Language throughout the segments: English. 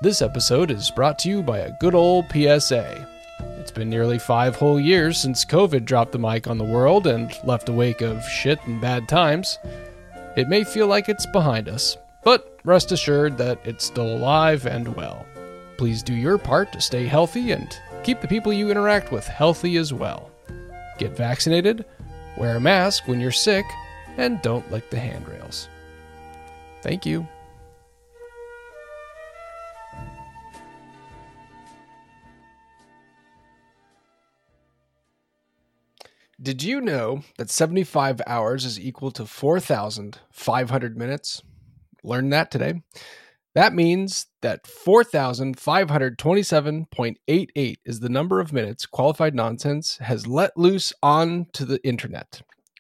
This episode is brought to you by a good old PSA. It's been nearly 5 whole years since COVID dropped the mic on the world and left a wake of shit and bad times. It may feel like it's behind us, but rest assured that it's still alive and well. Please do your part to stay healthy and keep the people you interact with healthy as well. Get vaccinated, wear a mask when you're sick, and don't lick the handrails. Thank you. Did you know that 75 hours is equal to 4,500 minutes? Learned that today. That means that 4,527.88 is the number of minutes Qualified Nonsense has let loose onto the internet.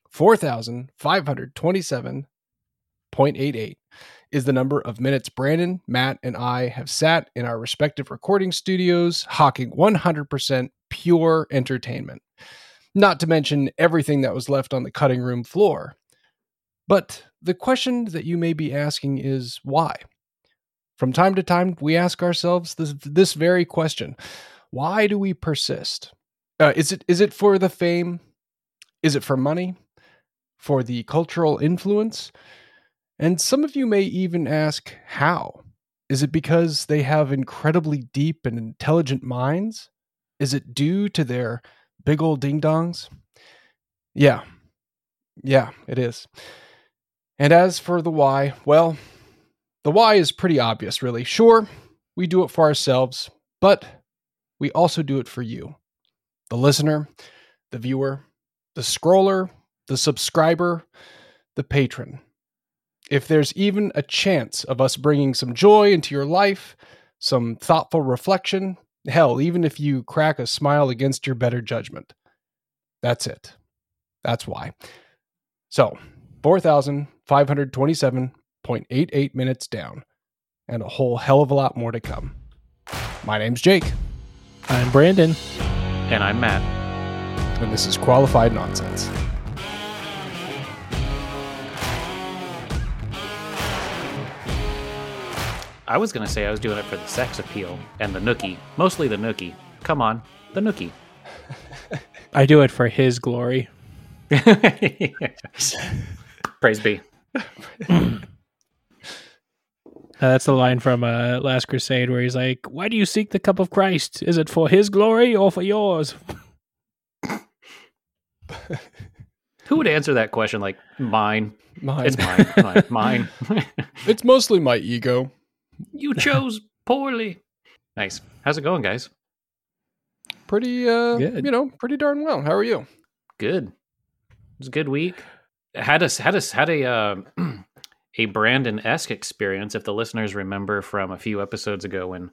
4,527.88 is the number of minutes Brandon, Matt, and I have sat in our respective recording studios hawking 100% pure entertainment. Not to mention everything that was left on the cutting room floor. But the question that you may be asking is why? From time to time, we ask ourselves this very question. Why do we persist? Is it for the fame? Is it for money? For the cultural influence? And some of you may even ask, how? Is it because they have incredibly deep and intelligent minds? Is it due to their big old ding-dongs? Yeah, it is. And as for the why, well, the why is pretty obvious, really. Sure, we do it for ourselves, but we also do it for you. The listener, the viewer, the scroller, the subscriber, the patron. If there's even a chance of us bringing some joy into your life, some thoughtful reflection, hell, even if you crack a smile against your better judgment. That's it. That's why. So, 4,527.88 minutes down, and a whole hell of a lot more to come. My name's Jake. I'm Brandon. And I'm Matt. And this is Qualified Nonsense. I was going to say I was doing it for the sex appeal and the nookie. Mostly the nookie. Come on, the nookie. I do it for his glory. Praise be. That's the line from Last Crusade where he's like, why do you seek the cup of Christ? Is it for his glory or for yours? Who would answer that question like, mine? Mine. It's mine. Mine. It's mostly my ego. You chose poorly. Nice. How's it going, guys? Pretty, good. Pretty darn well. How are you? Good. It was a good week. Had a a Brandon-esque experience, if the listeners remember from a few episodes ago when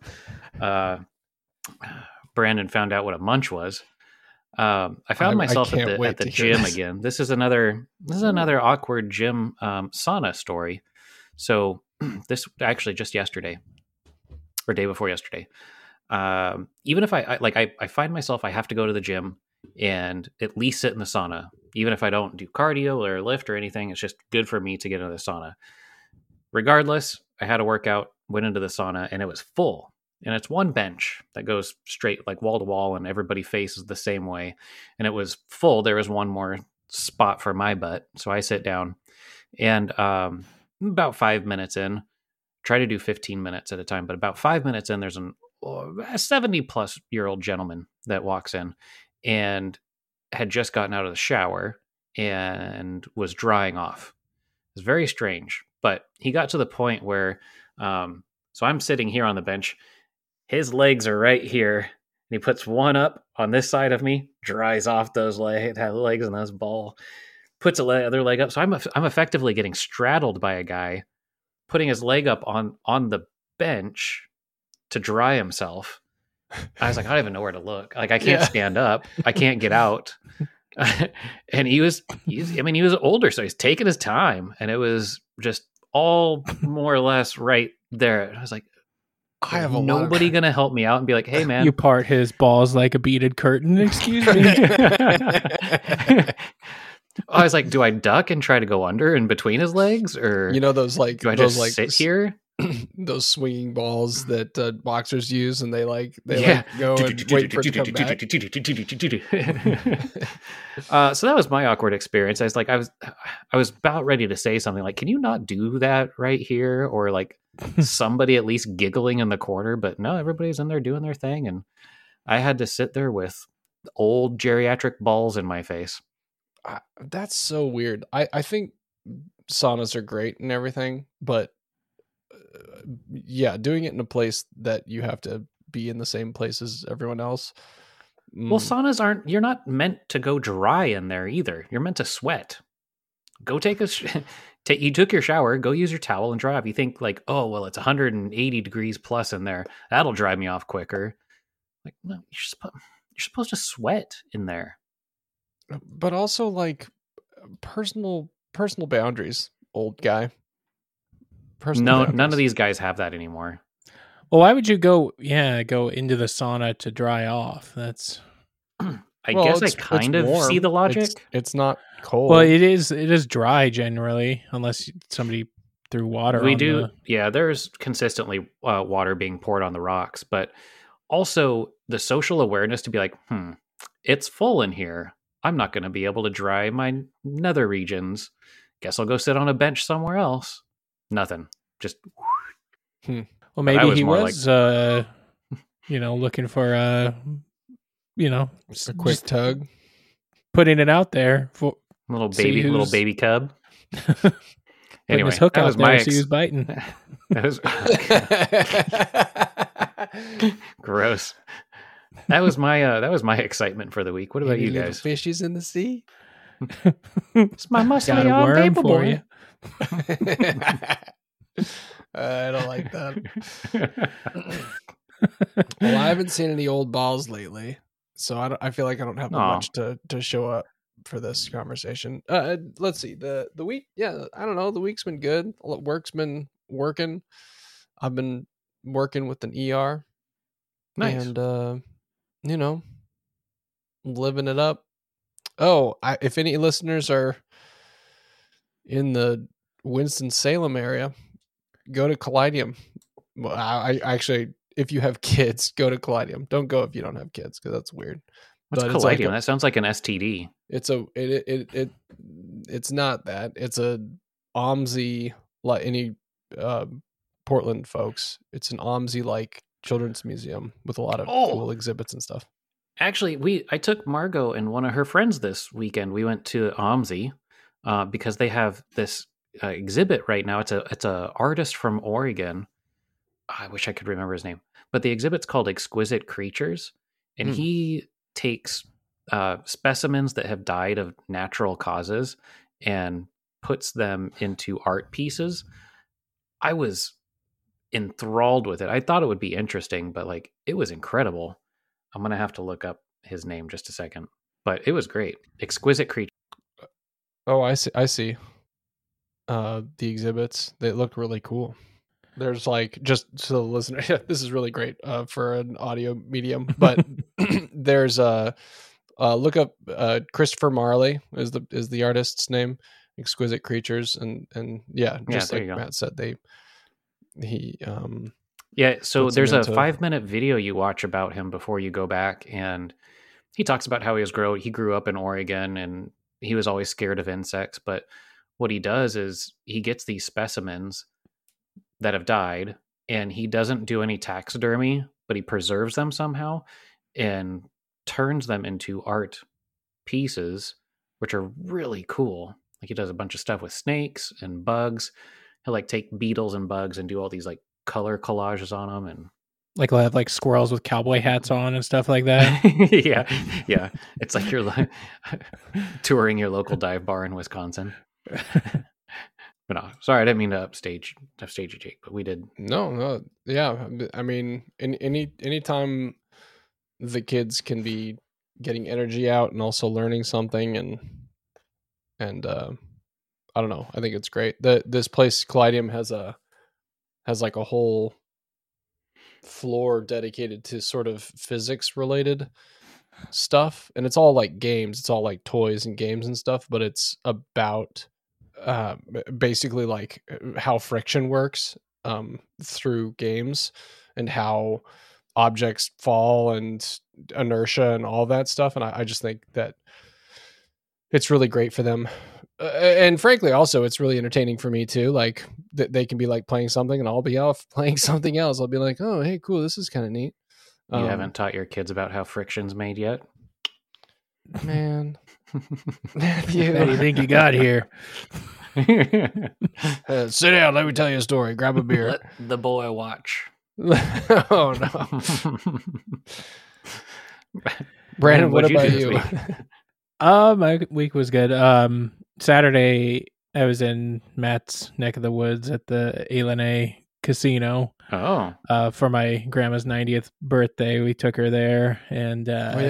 Brandon found out what a munch was. I found myself at the gym again. This is another awkward gym sauna story. So this actually just yesterday or day before yesterday. Even if I find myself, I have to go to the gym and at least sit in the sauna. Even if I don't do cardio or lift or anything, it's just good for me to get into the sauna. Regardless, I had a workout, went into the sauna, and it was full. And it's one bench that goes straight like wall to wall, and everybody faces the same way. And it was full. There was one more spot for my butt. So I sit down, and about 5 minutes in, try to do 15 minutes at a time, but about 5 minutes in, there's a 70-plus-year-old gentleman that walks in and had just gotten out of the shower and was drying off. It was very strange, but he got to the point where, so I'm sitting here on the bench, his legs are right here, and he puts one up on this side of me, dries off those legs and those ball, puts the other leg up. So I'm effectively getting straddled by a guy, putting his leg up on the bench to dry himself. I was like, I don't even know where to look. Like, I can't stand up. I can't get out. And he was older, so he's taking his time, and it was just all more or less right there. I was like, I have nobody gonna help me out and be like, hey man, You part his balls like a beaded curtain. Excuse me. I was like, do I duck and try to go under in between his legs, or those like do I those just like sit here? those swinging balls that boxers use, and they go and wait for it to come back. So that was my awkward experience. I was about ready to say something like, "Can you not do that right here?" Or like somebody at least giggling in the corner. But no, everybody's in there doing their thing, and I had to sit there with old geriatric balls in my face. That's so weird. I think saunas are great and everything, but yeah, doing it in a place that you have to be in the same place as everyone else. Well, saunas you're not meant to go dry in there either. You're meant to sweat. Go take you took your shower, go use your towel and dry off. You think like, oh, well, it's 180 degrees plus in there. That'll dry me off quicker. Like, no, you're supposed to sweat in there. But also like personal boundaries, old guy. None of these guys have that anymore. Well, why would you go into the sauna to dry off? That's I guess I kind of see the logic. It's not cold. Well, it is dry generally, unless somebody threw water on yeah, there's consistently water being poured on the rocks, but also the social awareness to be like, it's full in here. I'm not going to be able to dry my nether regions. Guess I'll go sit on a bench somewhere else. Nothing. Just. Well, maybe he was looking for just a quick tug, putting it out there for little baby cub. Anyway, his hook out there, so he was biting. That was gross. That was my excitement for the week. What about you guys? Fishes in the sea. It's my muscly arm paper for you. I don't like that. Well, I haven't seen any old balls lately, so I feel like I don't have much to show up for this conversation. Let's see the week. Yeah, I don't know. The week's been good. Work's been working. I've been working with an ER. Nice. And living it up. Oh, if any listeners are in the Winston-Salem area, go to Callidium. Well, I actually, if you have kids, go to Callidium. Don't go if you don't have kids, because that's weird. What's Callidium? That sounds like an STD. It's not that. It's a OMSI, like any Portland folks. It's an OMSI like children's museum with a lot of cool exhibits and stuff. Actually, I took Margot and one of her friends this weekend. We went to OMSI because they have this exhibit right now. It's a artist from Oregon. I wish I could remember his name, but the exhibit's called Exquisite Creatures, and he takes specimens that have died of natural causes and puts them into art pieces. I was enthralled with it. I thought it would be interesting, but like it was incredible. I'm gonna have to look up his name just a second, but it was great. Exquisite Creatures. Oh, I see. The exhibits, they look really cool. There's like, just so the listener, this is really great for an audio medium, but there's look up Christopher Marley is the artist's name, Exquisite Creatures, and just like Matt said, so there's a 5-minute video you watch about him before you go back, and he talks about how he grew up in Oregon and he was always scared of insects, but what he does is he gets these specimens that have died and he doesn't do any taxidermy, but he preserves them somehow and turns them into art pieces, which are really cool. Like he does a bunch of stuff with snakes and bugs. He'll like take beetles and bugs and do all these like color collages on them, and like we'll have like squirrels with cowboy hats on and stuff like that. yeah. It's like you're like touring your local dive bar in Wisconsin. But no, sorry, I didn't mean to upstage you, Jake, but we did. No, yeah. I mean, anytime the kids can be getting energy out and also learning something, and I don't know, I think it's great. This place Callidium has like a whole floor dedicated to sort of physics related stuff, and it's all like games. It's all like toys and games and stuff, but it's about basically like how friction works through games and how objects fall and inertia and all that stuff. And I just think that it's really great for them. And frankly, also, it's really entertaining for me too. Like they can be like playing something and I'll be off playing something else. I'll be like, oh, hey, cool. This is kind of neat. You haven't taught your kids about how friction's made yet? Man. Matthew. What do you think you got here? Sit down. Let me tell you a story. Grab a beer. Let the boy watch. Oh, no. Brandon, what about you? My week was good. Saturday, I was in Matt's neck of the woods at the Elene Casino. Oh. For my grandma's 90th birthday. We took her there, and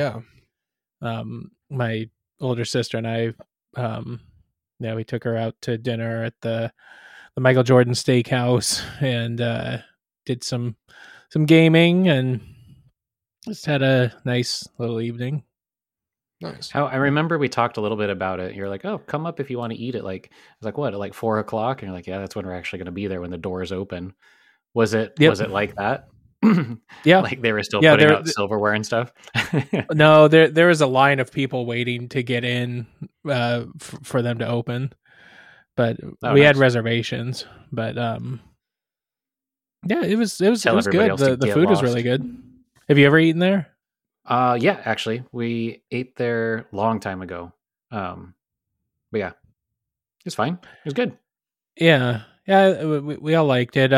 my older sister and I, we took her out to dinner at the Michael Jordan Steakhouse, and did some gaming, and just had a nice little evening. Nice. I remember we talked a little bit about it. You're like, "Oh, come up if you want to eat it." Like, I was like, "What?" At like 4:00, and you're like, "Yeah, that's when we're actually going to be there when the doors open." Was it? Yep. Was it like that? Yeah, like they were still putting out silverware and stuff. No, there was a line of people waiting to get in for them to open, but we had reservations. But yeah, it was good. The food was really good. Have you ever eaten there? Yeah, actually, we ate there a long time ago. But yeah, it's fine. It was good. Yeah, we all liked it.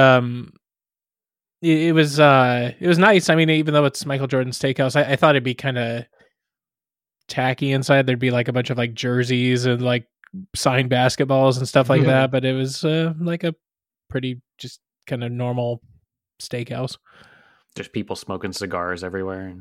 It was nice. I mean, even though it's Michael Jordan Steakhouse, I thought it'd be kind of tacky inside. There'd be like a bunch of like jerseys and like signed basketballs and stuff like that. But it was like a pretty just kind of normal steakhouse. Just people smoking cigars everywhere.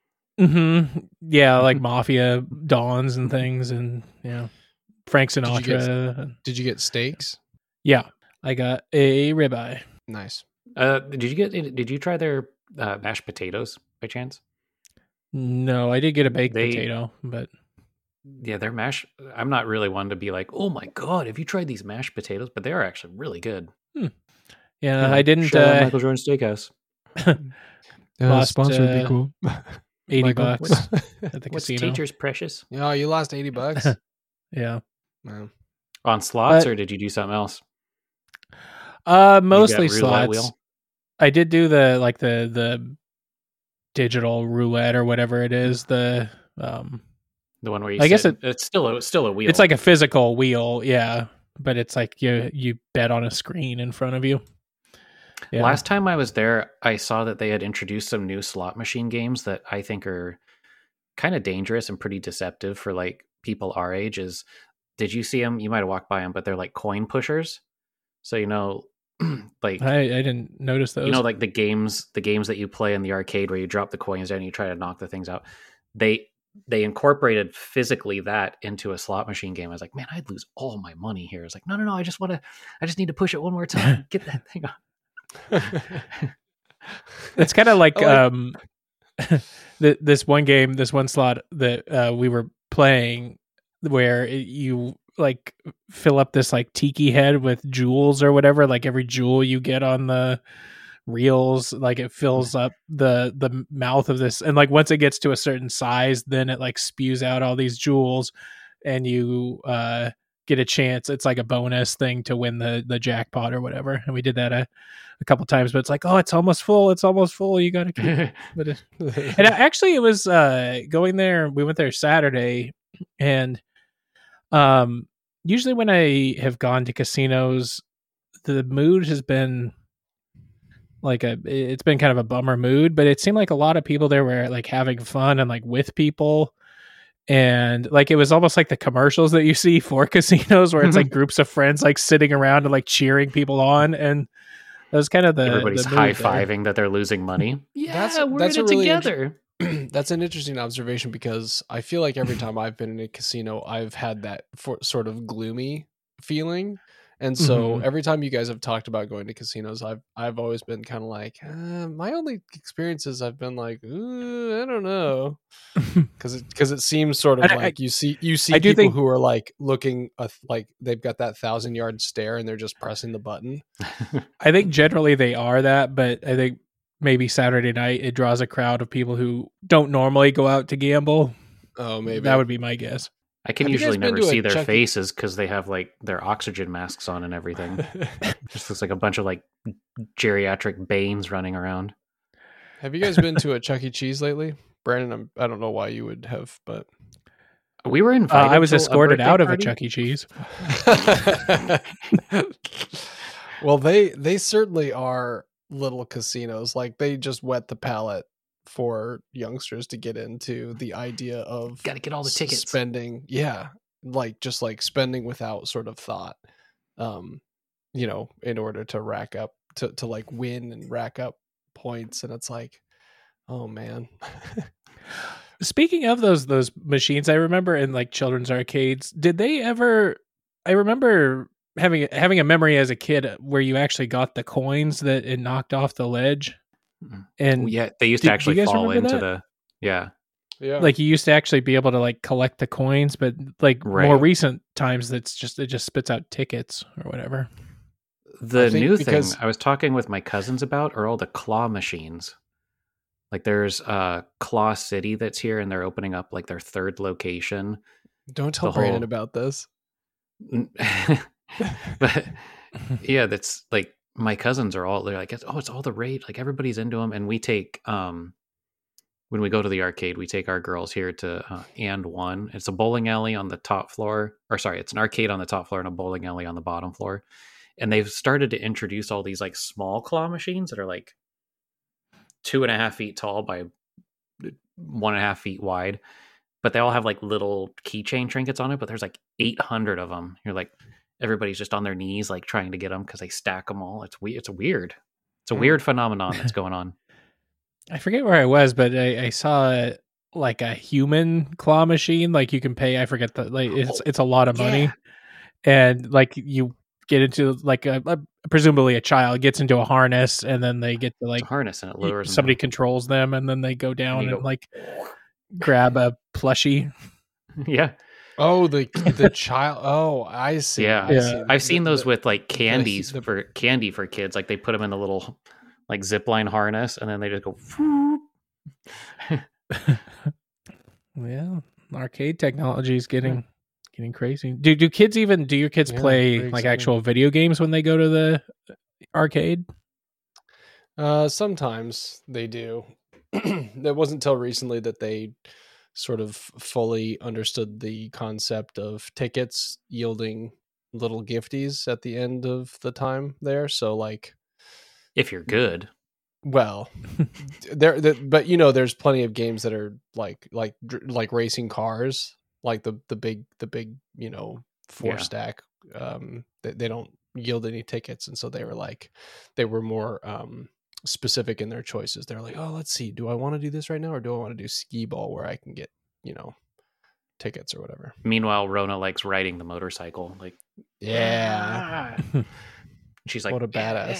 Yeah, like mafia dons and things, and Frank Sinatra. Did you get steaks? Yeah, I got a ribeye. Nice. Did you try their mashed potatoes by chance? No, I did get a baked potato, but yeah, their mashed. I'm not really one to be like, oh my god, have you tried these mashed potatoes? But they are actually really good. Yeah, I didn't. Michael Jordan Steakhouse. Sponsor would be cool. $80 at the casino. Teacher's precious. Oh, you lost $80. Yeah. Wow. On slots, or did you do something else? Mostly slots. Wheel? I did do the digital roulette or whatever it is. The one where guess it's still a wheel. It's like a physical wheel, yeah. But it's like you bet on a screen in front of you. Yeah. Last time I was there, I saw that they had introduced some new slot machine games that I think are kind of dangerous and pretty deceptive for like people our age. Did you see them? You might have walked by them, but they're like coin pushers. So like I didn't notice those. Like the games that you play in the arcade where you drop the coins down and you try to knock the things out. They incorporated physically that into a slot machine game. I was like, man, I'd lose all my money here. I was like, no, I just need to push it one more time. Get that thing on. It's kind of like this one slot that we were playing where you like fill up this like tiki head with jewels or whatever. Like every jewel you get on the reels, like it fills up the mouth of this, and like once it gets to a certain size, then it like spews out all these jewels, and you get a chance. It's like a bonus thing to win the jackpot or whatever. And we did that a couple times, but it's like, oh, it's almost full. You got to keep it. And actually it was going there. We went there Saturday, and usually when I have gone to casinos, the mood has been it's been kind of a bummer mood, but it seemed like a lot of people there were like having fun and like with people. And like it was almost like the commercials that you see for casinos where it's like groups of friends like sitting around and like cheering people on, and that was kind of everybody's high-fiving that they're losing money. Yeah, we're in it together. That's an interesting observation, because I feel like every time I've been in a casino, I've had that sort of gloomy feeling, And so every time you guys have talked about going to casinos, I've always been kind of like, my only experiences I've been like, I don't know, because it seems sort of like you see people who are like looking like they've got that 1,000-yard stare and they're just pressing the button. I think generally they are that, but I think maybe Saturday night it draws a crowd of people who don't normally go out to gamble. Oh, maybe that would be my guess. I can usually never see their faces because they have like their oxygen masks on and everything. Just looks like a bunch of like geriatric Banes running around. Have you guys been to a Chuck E. Cheese lately? Brandon, I don't know why you would have, but we were invited. I was escorted out of a Chuck E. Cheese. Well, they certainly are little casinos. Like they just whet the palate for youngsters to get into the idea of got to get all the tickets, spending, like just like spending without sort of thought, in order to rack up to like win and rack up points. And it's like, oh man. Speaking of those machines, I remember in like children's arcades, did they ever? I remember having a memory as a kid where you actually got the coins that it knocked off the ledge. And they used to actually fall into that? Like you used to actually be able to like collect the coins, but like more recent times it just spits out tickets or whatever. The new thing I was talking with my cousins about are all the claw machines. Like there's Claw City that's here, and they're opening up like their third location. Don't tell Brandon about this. But yeah, that's like my cousins are all, they're like, it's all the rage. Like everybody's into them. And we take, when we go to the arcade, we take our girls here to And One. It's a bowling alley on the top floor, it's an arcade on the top floor and a bowling alley on the bottom floor. And they've started to introduce all these like small claw machines that are like 2.5 feet tall by 1.5 feet wide, but they all have like little keychain trinkets on it. But there's like 800 of them. You're like, everybody's just on their knees, like trying to get them because they stack them all. It's weird. It's a weird phenomenon that's going on. I forget where I was, but I saw like a human claw machine. Like you can pay. I forget it's a lot of money, and like you get into like presumably a child gets into a harness, and then they get to like harness, and it lowers somebody controls them, and then they go down and like grab a plushie. Yeah. Oh, the child. Oh, I see. Yeah. I've seen those with like candies for candy for kids. Like they put them in the little like zipline harness, and then they just go. Yeah, arcade technology is getting crazy. Do your kids play like actual video games when they go to the arcade? Sometimes they do. It wasn't until recently that they sort of fully understood the concept of tickets yielding little gifties at the end of the time there. So like, if you're good, well, but there's plenty of games that are like racing cars, like the big 4-stack. They don't yield any tickets, and so they were more specific in their choices. They're like, oh, let's see, do I want to do this right now, or do I want to do skee ball where I can get tickets or whatever? Meanwhile, Rona likes riding the motorcycle. Like, yeah. She's like, what a badass.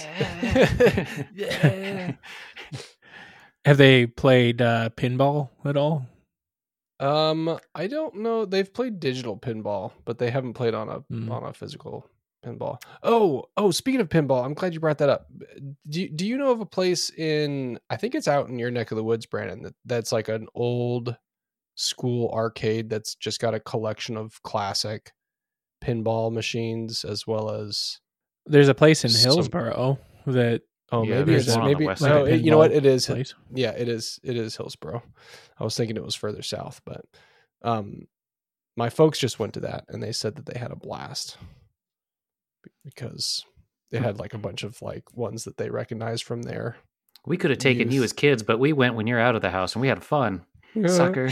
Yeah. Have they played pinball at all? I don't know. They've played digital pinball, but they haven't played on a physical pinball. Oh, speaking of pinball, I'm glad you brought that up. Do you know of a place I think it's out in your neck of the woods, Brandon, that's like an old school arcade that's just got a collection of classic pinball machines, as well as there's a place in Hillsboro that maybe you know what it is place. Yeah, it is Hillsboro. I was thinking it was further south, but my folks just went to that and they said that they had a blast because they had like a bunch of like ones that they recognized from there. We could have taken you as kids, but we went when you're out of the house and we had fun. Sucker.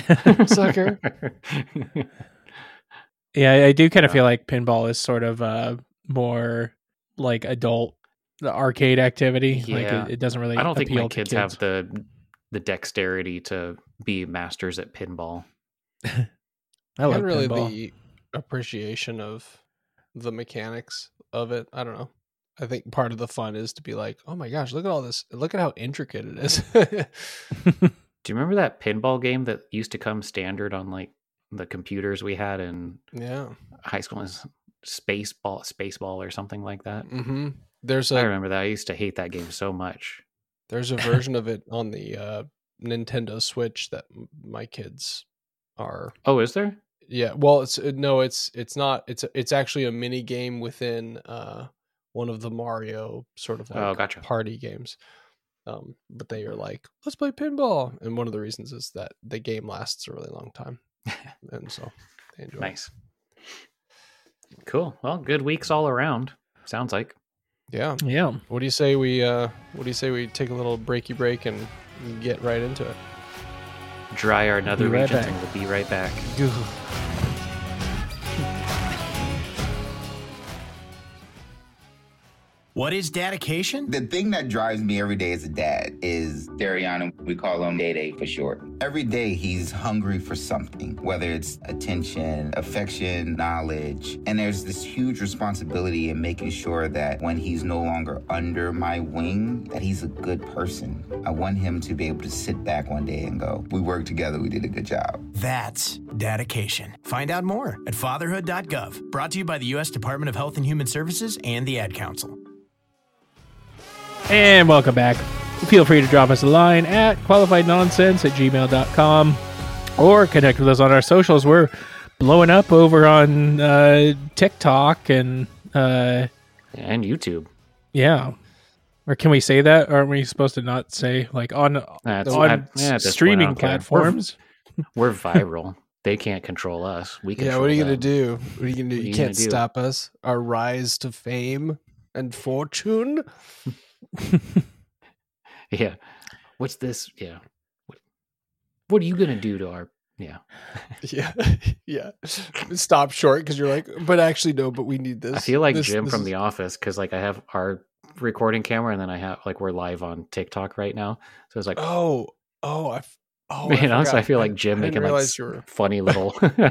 Yeah, I do kind of feel like pinball is sort of more like adult arcade activity. Yeah. Like it doesn't really. I don't think my kids have the dexterity to be masters at pinball. I like really pinball. The appreciation of the mechanics of it. I don't know. I think part of the fun is to be like, oh my gosh, look at all this. Look at how intricate it is. Do you remember that pinball game that used to come standard on like the computers we had in high school? Is Spaceball or something like that? Mm-hmm. I remember that. I used to hate that game so much. There's a version of it on the Nintendo Switch that my kids are. Oh, is there? Yeah. Well, it's not. It's actually a mini game within one of the Mario sort of like party games. But they are like, let's play pinball, and one of the reasons is that the game lasts a really long time, and so they enjoy. Nice. Cool. Well, good weeks all around. Sounds like. Yeah. What do you say we take a little breaky break and get right into it? Dry our nether regions, and we'll be right back. What is dedication? The thing that drives me every day as a dad is Dariana. We call him Day for short. Every day he's hungry for something, whether it's attention, affection, knowledge. And there's this huge responsibility in making sure that when he's no longer under my wing, that he's a good person. I want him to be able to sit back one day and go, we worked together, we did a good job. That's dedication. Find out more at fatherhood.gov. Brought to you by the U.S. Department of Health and Human Services and the Ad Council. And welcome back. Feel free to drop us a line at qualifiednonsense@gmail.com or connect with us on our socials. We're blowing up over on TikTok and YouTube. Yeah. Or can we say that? Or aren't we supposed to not say like on streaming platforms? We're viral. They can't control us. We control what are you them. going to do? What are you going to do? You can't stop us. Our rise to fame and fortune. Yeah. What's this? Yeah. What are you going to do to our... Yeah. Yeah. Stop short because you're like, but actually, no, but we need this. I feel like Jim from The Office because like I have our recording camera and then I have like we're live on TikTok right now. So it's like, so I feel like Jim making like funny little...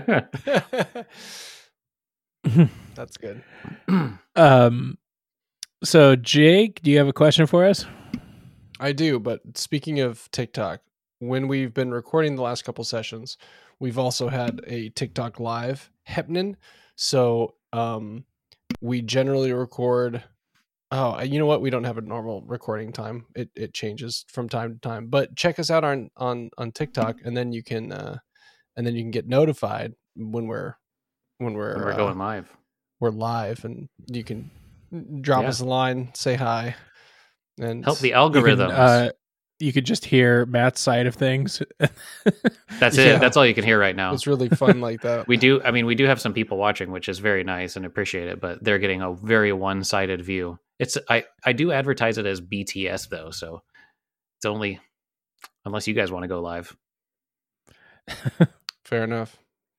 That's good. So Jake, do you have a question for us? I do, but speaking of TikTok, when we've been recording the last couple sessions, we've also had a TikTok live happening. So we generally record. Oh, you know what? We don't have a normal recording time. It changes from time to time. But check us out on TikTok, and then you can get notified when we're going live. We're live, and you can drop us a line, say hi, and help the algorithms. You could just hear Matt's side of things. That's it. That's all you can hear right now. It's really fun like that. We do have some people watching, which is very nice and appreciate it, but they're getting a very one-sided view. I do advertise it as BTS though, so it's only unless you guys want to go live. Fair enough.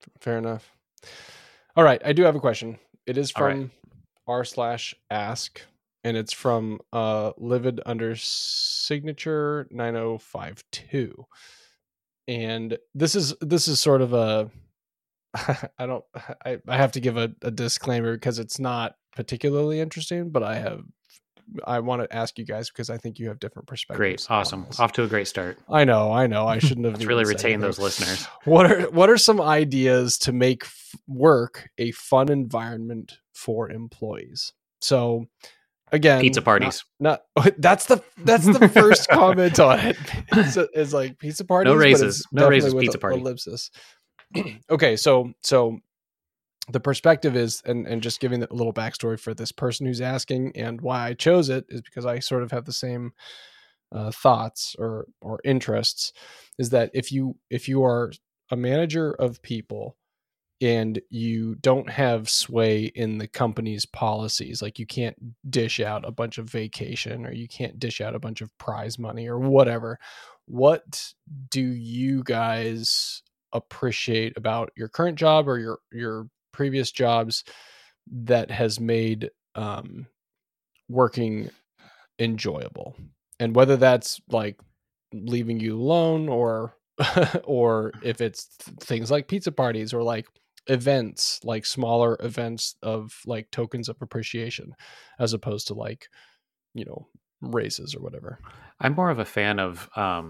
All right, I do have a question. It is from r/ask, and it's from livid under signature 9052. And this is sort of a I have to give a disclaimer because it's not particularly interesting, but I want to ask you guys because I think you have different perspectives. Great, awesome, off to a great start. I know. I shouldn't have. Let's really retain those listeners. What are some ideas to make work a fun environment for employees? So, again, pizza parties. Not that's the first comment on it. It's like pizza parties. No raises. Pizza party. Ellipsis. Okay, so the perspective is, and just giving a little backstory for this person who's asking, and why I chose it is because I sort of have the same thoughts or interests. Is that if you are a manager of people and you don't have sway in the company's policies, like you can't dish out a bunch of vacation or you can't dish out a bunch of prize money or whatever, what do you guys appreciate about your current job or your previous jobs that has made working enjoyable? And whether that's like leaving you alone or if it's things like pizza parties or like events, like smaller events of like tokens of appreciation, as opposed to like, raises or whatever. I'm more of a fan of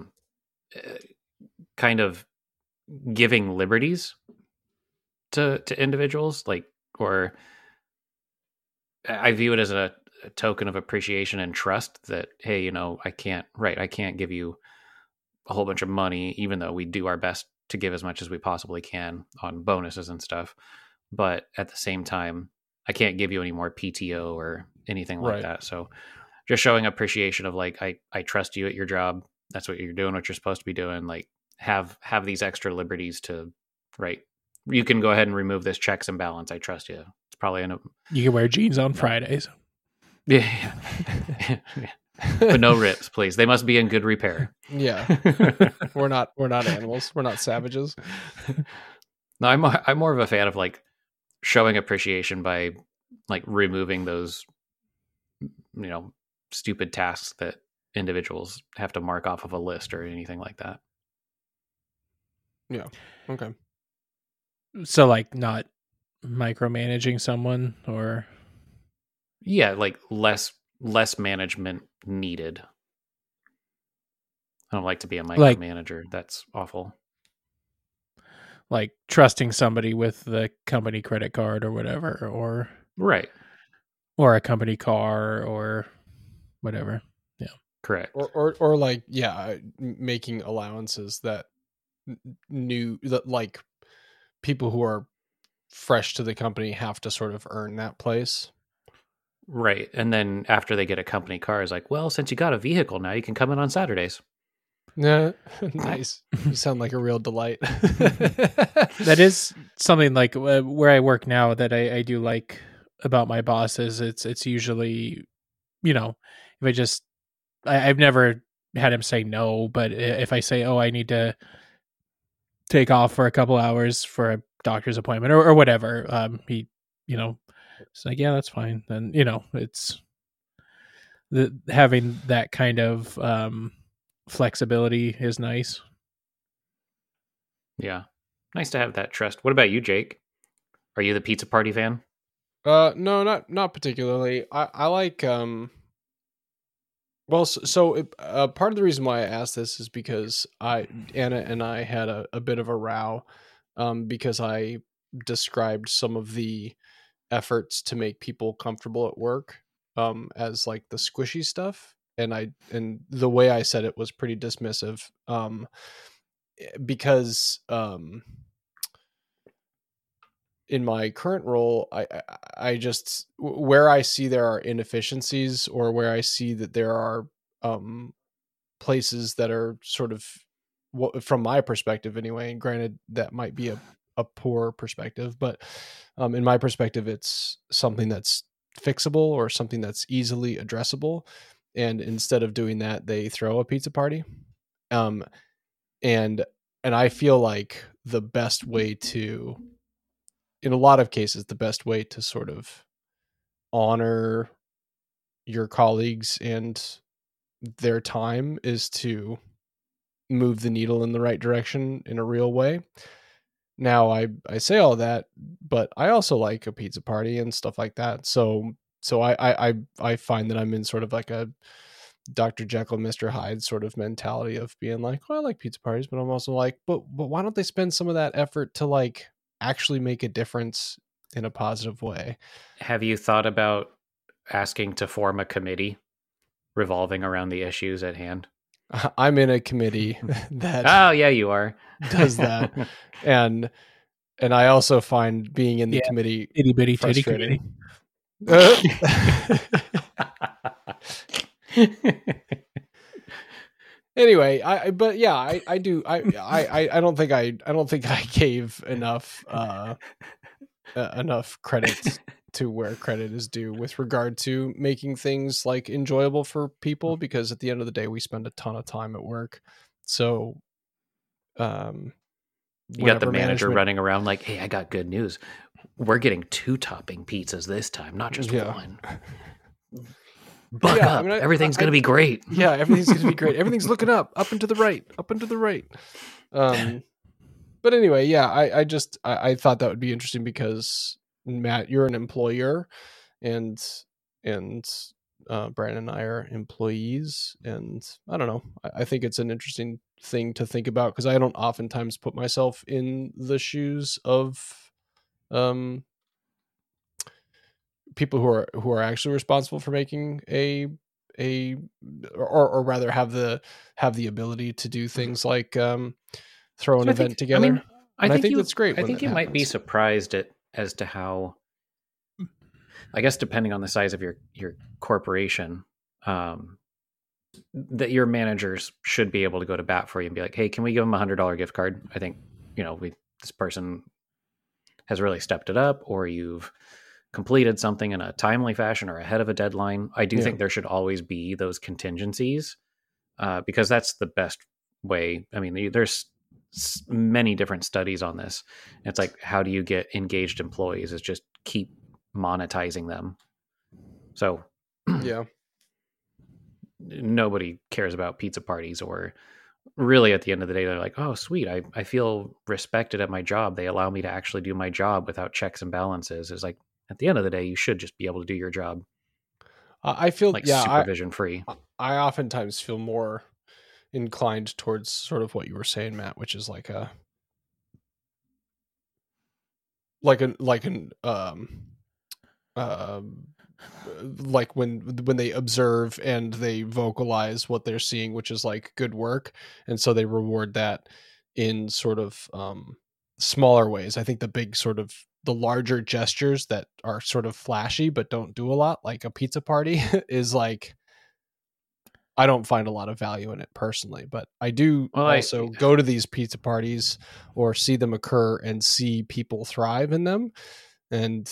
kind of giving liberties to individuals, like, or I view it as a token of appreciation and trust that, hey, I can't give you a whole bunch of money, even though we do our best to give as much as we possibly can on bonuses and stuff. But at the same time, I can't give you any more PTO or anything like that. So just showing appreciation of like, I trust you at your job. That's what you're doing, what you're supposed to be doing. Like have these extra liberties to, right. You can go ahead and remove this checks and balance. I trust you. It's probably you can wear jeans on Fridays. Yeah. But no rips, please. They must be in good repair. Yeah. We're not animals. We're not savages. No, I'm more of a fan of like showing appreciation by like removing those, stupid tasks that individuals have to mark off of a list or anything like that. Yeah. Okay. So like not micromanaging someone, or yeah, like less management needed. I don't like to be a micromanager. That's awful. Like trusting somebody with the company credit card or whatever, or right, or a company car or whatever. Yeah, correct. Or like, making allowances that like people who are fresh to the company have to sort of earn that place. Right. And then after they get a company car, it's like, well, since you got a vehicle now, you can come in on Saturdays. Yeah. Nice. You sound like a real delight. That is something like where I work now that I do like about my bosses. It's usually, if I've never had him say no, but if I say, oh, I need to take off for a couple hours for a doctor's appointment or whatever, he, it's like, yeah, that's fine. Then, it's having that kind of flexibility is nice. Yeah. Nice to have that trust. What about you, Jake? Are you the pizza party fan? No, not particularly. I like, part of the reason why I asked this is because Anna and I had a bit of a row, because I described some of the efforts to make people comfortable at work as like the squishy stuff, and the way I said it was pretty dismissive, because in my current role, I just, where I see there are inefficiencies, or where I see that there are places that are sort of, from my perspective anyway, and granted that might be a poor perspective, but in my perspective, it's something that's fixable or something that's easily addressable. And instead of doing that, they throw a pizza party. And I feel like the best way to, in a lot of cases, the best way to sort of honor your colleagues and their time is to move the needle in the right direction in a real way. Now, I say all that, but I also like a pizza party and stuff like that. So I find that I'm in sort of like a Dr. Jekyll, Mr. Hyde sort of mentality of being like, well, I like pizza parties, but I'm also like, but why don't they spend some of that effort to like actually make a difference in a positive way? Have you thought about asking to form a committee revolving around the issues at hand? I'm in a committee that oh yeah, you are does that, and I also find being in the committee itty bitty frustrating. Anyway, I do. I don't think I gave enough credit to where credit is due with regard to making things like enjoyable for people, because at the end of the day, we spend a ton of time at work. So, you got the manager running around like, hey, I got good news. We're getting 2 topping pizzas this time, not just one. Buck up. I mean, everything's going to be great. Yeah, everything's going to be great. Everything's looking up and to the right, up and to the right. But But anyway, yeah, I thought that would be interesting because Matt, you're an employer, and Brandon and I are employees, and I don't know. I think it's an interesting thing to think about because I don't oftentimes put myself in the shoes of people who are actually responsible for making or rather have the ability to do things like throw an event together. I think that's great. I think you might be surprised as to how, I guess, depending on the size of your corporation, that your managers should be able to go to bat for you and be like, hey, can we give them $100 gift card? I think, this person has really stepped it up, or you've completed something in a timely fashion or ahead of a deadline. I do think there should always be those contingencies because that's the best way. I mean, there's many different studies on this. It's like, how do you get engaged employees? Is just keep monetizing them. So yeah, nobody cares about pizza parties, or really at the end of the day, they're like, oh, sweet. I feel respected at my job. They allow me to actually do my job without checks and balances. It's like, at the end of the day, you should just be able to do your job. I feel like supervision free. I oftentimes feel more inclined towards sort of what you were saying, Matt, which is like when they observe and they vocalize what they're seeing, which is like good work, and so they reward that in sort of smaller ways. I think the larger gestures that are sort of flashy but don't do a lot, like a pizza party, is like, I don't find a lot of value in it personally, but I do go to these pizza parties or see them occur and see people thrive in them. And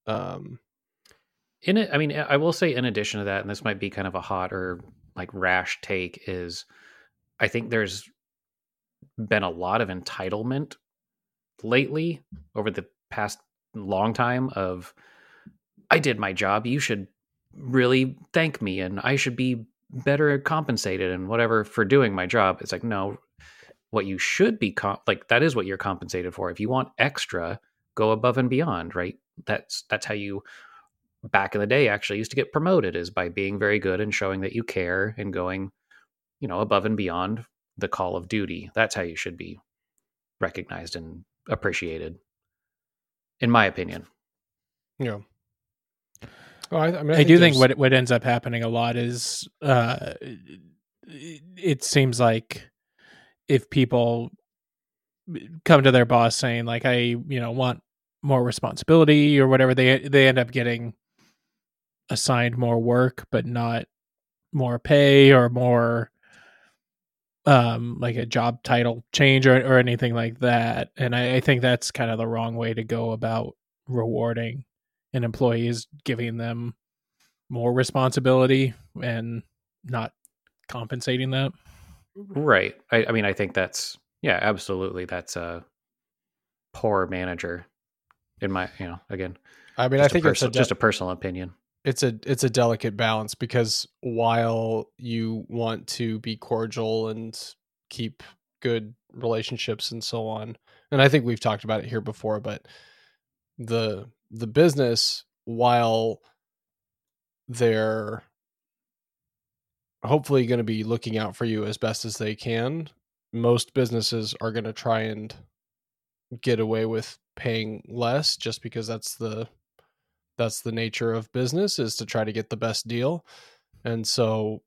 in it, I mean, I will say in addition to that, and this might be kind of a hot or like rash take, is I think there's been a lot of entitlement lately over the past long time of, I did my job, you should really thank me, and I should be better compensated and whatever for doing my job. It's like, no, what you should be that is what you're compensated for. If you want extra, go above and beyond, right? That's how you back in the day actually used to get promoted, is by being very good and showing that you care and going, above and beyond the call of duty. That's how you should be recognized and appreciated, in my opinion. Yeah. Well, I do think what ends up happening a lot is it seems like if people come to their boss saying like, I want more responsibility or whatever, they end up getting assigned more work but not more pay or more like a job title change or anything like that. And I think that's kind of the wrong way to go about rewarding an employee, is giving them more responsibility and not compensating that. Right. I mean, I think that's, absolutely. That's a poor manager in my, again, I mean, I think it's just a personal opinion. It's a delicate balance, because while you want to be cordial and keep good relationships and so on, and I think we've talked about it here before, but the business, while they're hopefully going to be looking out for you as best as they can, most businesses are going to try and get away with paying less, just because that's the nature of business, is to try to get the best deal. And so,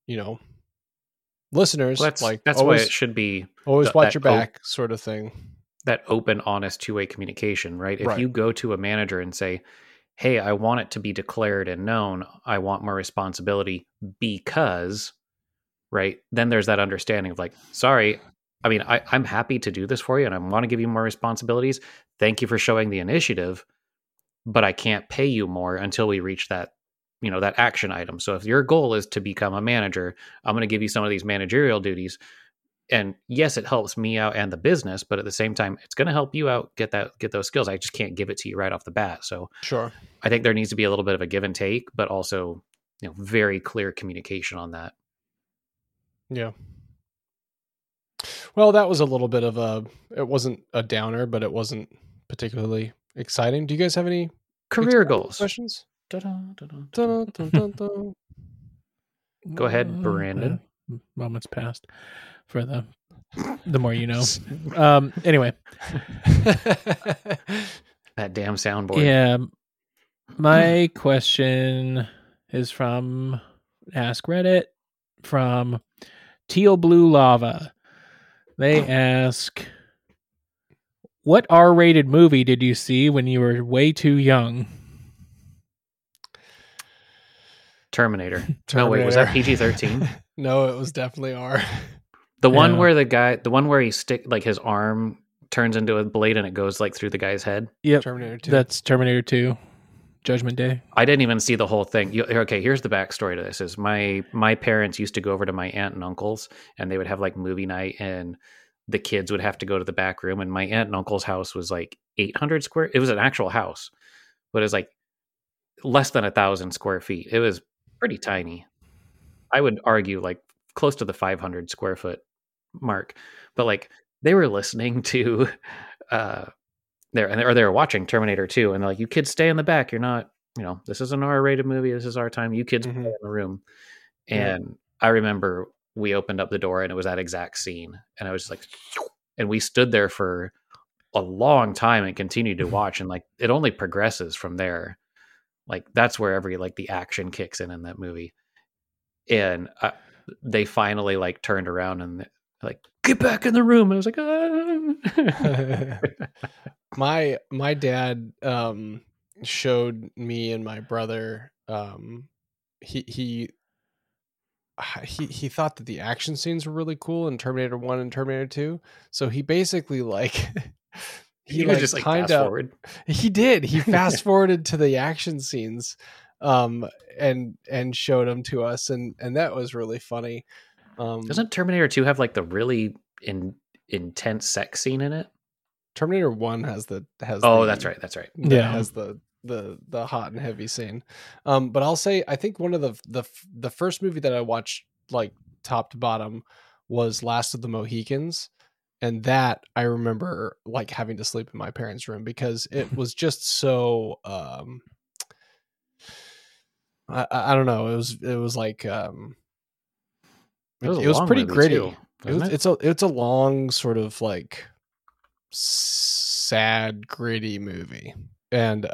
listeners, that's always, why it should be always watch your back sort of thing. That open, honest, two-way communication, right? If Right. you go to a manager and say, hey, I want it to be declared and known, I want more responsibility because, right? Then there's that understanding of like, sorry, I mean, I'm happy to do this for you and I want to give you more responsibilities. Thank you for showing the initiative, but I can't pay you more until we reach that, that action item. So if your goal is to become a manager, I'm going to give you some of these managerial duties. And yes, it helps me out and the business, but at the same time, it's going to help you out get those skills. I just can't give it to you right off the bat. So sure, I think there needs to be a little bit of a give and take, but also, very clear communication on that. Yeah. Well, that was a little bit of it wasn't a downer, but it wasn't particularly exciting. Do you guys have any career goals questions? Go ahead, Brandon. Moments passed for the more you know. Anyway. That damn soundboard. Yeah. My question is from Ask Reddit, from Teal Blue Lava. They ask, what R-rated movie did you see when you were way too young? Terminator. Oh, wait, was that PG-13? No, it was definitely R. The one where he his arm turns into a blade and it goes like through the guy's head. Yep. Terminator 2. That's Terminator 2. Judgment Day. I didn't even see the whole thing. Okay, here's the backstory to this: is my parents used to go over to my aunt and uncle's, and they would have like movie night, and the kids would have to go to the back room. And my aunt and uncle's house was like 800 square. It was an actual house, but it was like less than 1,000 square feet. It was pretty tiny. I would argue like close to the 500 square foot mark. But like they were listening to they were watching Terminator 2, and they're like, you kids stay in the back. You're not, this is an R-rated movie. This is our time. You kids stay in the room. And I remember we opened up the door and it was that exact scene. And I was just like, and we stood there for a long time and continued to watch. And like, it only progresses from there. Like that's where the action kicks in that movie. And they finally like turned around and like, get back in the room. And I was like, My dad showed me and my brother. He thought that the action scenes were really cool in Terminator 1 and Terminator 2. So he basically like he like, just like fast forward. He did. He fast forwarded to the action scenes, and showed them to us, and that was really funny. Doesn't Terminator 2 have like the really intense sex scene in it? Terminator 1 has that's right. Has the hot and heavy scene. But I'll say I think one of the first movie that I watched like top to bottom was Last of the Mohicans, and that I remember like having to sleep in my parents' room because it was just so I don't know, it was like it was pretty gritty. It's a long sort of like sad gritty movie, and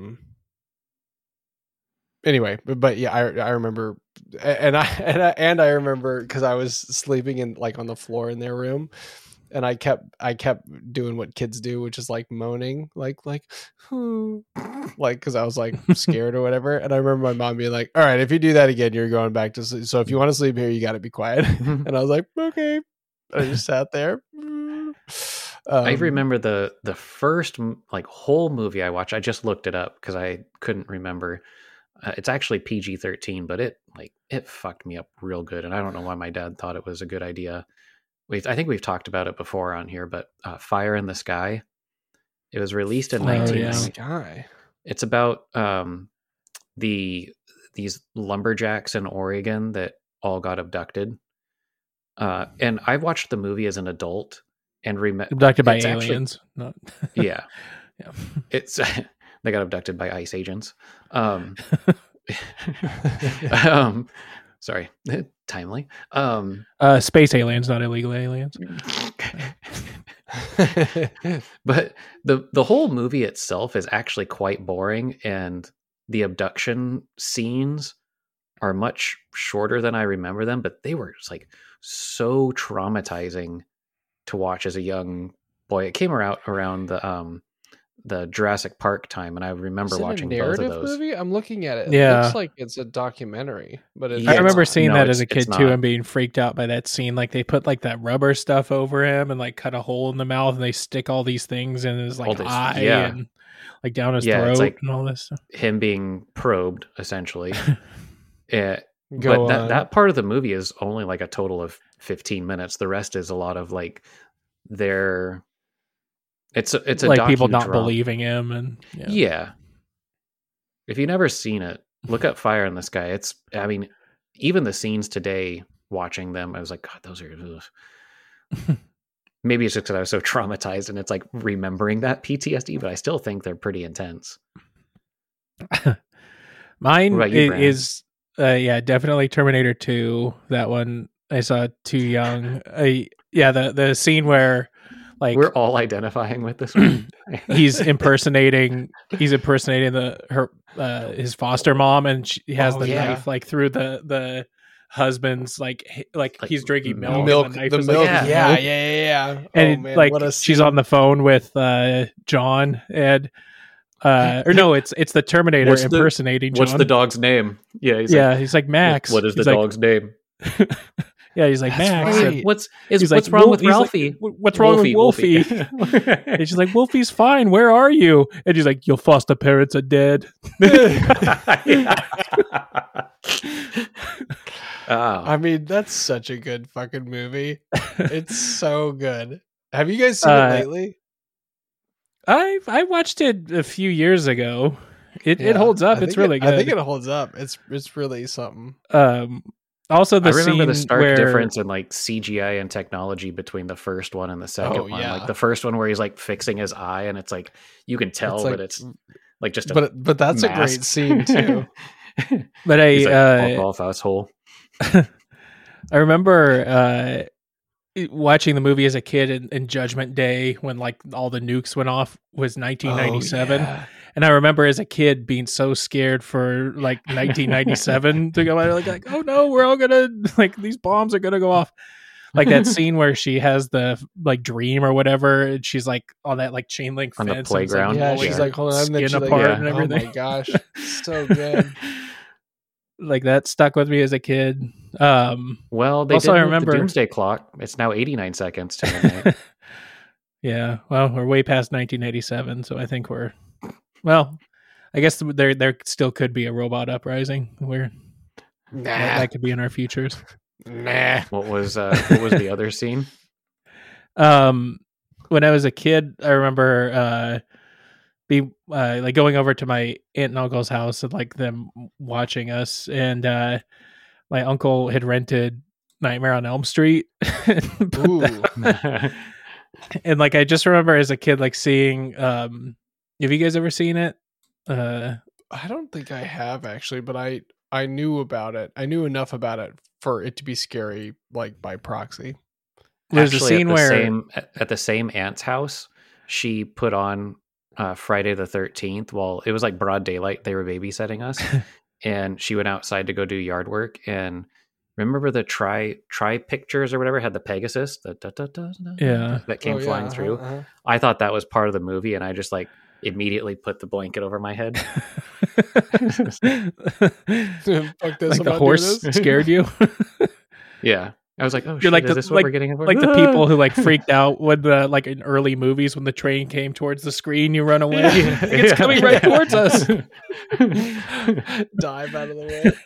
anyway, but yeah, I remember, and I remember because I was sleeping in like on the floor in their room, and I kept doing what kids do, which is like moaning, like because I was like scared or whatever. And I remember my mom being like, "All right, if you do that again, you're going back to sleep. So if you want to sleep here, you got to be quiet." And I was like, "Okay." I just sat there. I remember the first like whole movie I watched. I just looked it up because I couldn't remember. It's actually PG-13, but it fucked me up real good, and I don't know why my dad thought it was a good idea. I think we've talked about it before on here, but Fire in the Sky. It was released in 1990. It's about these lumberjacks in Oregon that all got abducted. And I watched the movie as an adult and abducted by aliens. Yeah. It's they got abducted by ICE agents. Sorry, timely. Space aliens, not illegal aliens. But the whole movie itself is actually quite boring, and the abduction scenes are much shorter than I remember them, but they were just like so traumatizing to watch as a young boy. It came around the Jurassic Park time, and I remember watching both of those. Movie? I'm looking at it. It looks like it's a documentary, but I remember seeing that as a kid too, and being freaked out by that scene. Like they put like that rubber stuff over him, and like cut a hole in the mouth, and they stick all these things in his like eye and like down his throat, like and all this stuff. Him being probed, essentially. But that part of the movie is only like a total of 15 minutes. The rest is a lot of like it's a like people not believing him, and yeah. If you've never seen it, look up Fire in the Sky. Even the scenes today, watching them, I was like, God, those are maybe it's just because I was so traumatized and it's like remembering that PTSD, but I still think they're pretty intense. Mine is definitely Terminator 2. That one I saw too young. The scene where like we're all identifying with this one. he's impersonating his foster mom, and he has the knife like through the husband's like he's drinking milk. And the milk. Yeah. And she's on the phone with John and or no, it's the Terminator impersonating John. What's the dog's name? Yeah, he's like Max. What is the dog's name? Yeah, he's like Max. Right. What's wrong with Ralphie? Like, what's wrong with Wolfie? And she's like, Wolfie's fine. Where are you? And she's like, your foster parents are dead. I mean, that's such a good fucking movie. It's so good. Have you guys seen it lately? I watched it a few years ago. It holds up. It's really good. I think it holds up. It's really something. Also, I remember the stark difference in like CGI and technology between the first one and the second one. Like the first one where he's like fixing his eye, and it's like you can tell that it's like just a but that's mask. A great scene too. But off asshole. I remember watching the movie as a kid in Judgment Day when like all the nukes went off was 1997. And I remember as a kid being so scared for like 1997 to go out like, oh no, we're all gonna like these bombs are gonna go off. Like that scene where she has the like dream or whatever, and she's like on that like chain link fence on the playground. She's like holding on skin apart and everything. Oh my gosh, so good. Like that stuck with me as a kid. Well, they also, I remember the Doomsday Clock. It's now 89 seconds to midnight. Yeah, well, we're way past 1987, so I think we're. Well, I guess there still could be a robot uprising where that could be in our futures. Nah. What was the other scene? When I was a kid, I remember like going over to my aunt and uncle's house and like them watching us, and my uncle had rented Nightmare on Elm Street. And like I just remember as a kid like seeing have you guys ever seen it? I don't think I have actually, but I knew about it. I knew enough about it for it to be scary, like by proxy. There's a scene at the same aunt's house, she put on Friday the 13th. Well, it was like broad daylight. They were babysitting us, and she went outside to go do yard work. And remember the try pictures or whatever had the Pegasus, that came flying through. I thought that was part of the movie, and I just like immediately put the blanket over my head. Like the horse scared you? Yeah. I was like, oh, you're shit, like is this what we're getting over? Like the people who like freaked out when the like in early movies when the train came towards the screen, you run away. It's coming right towards us. Dive out of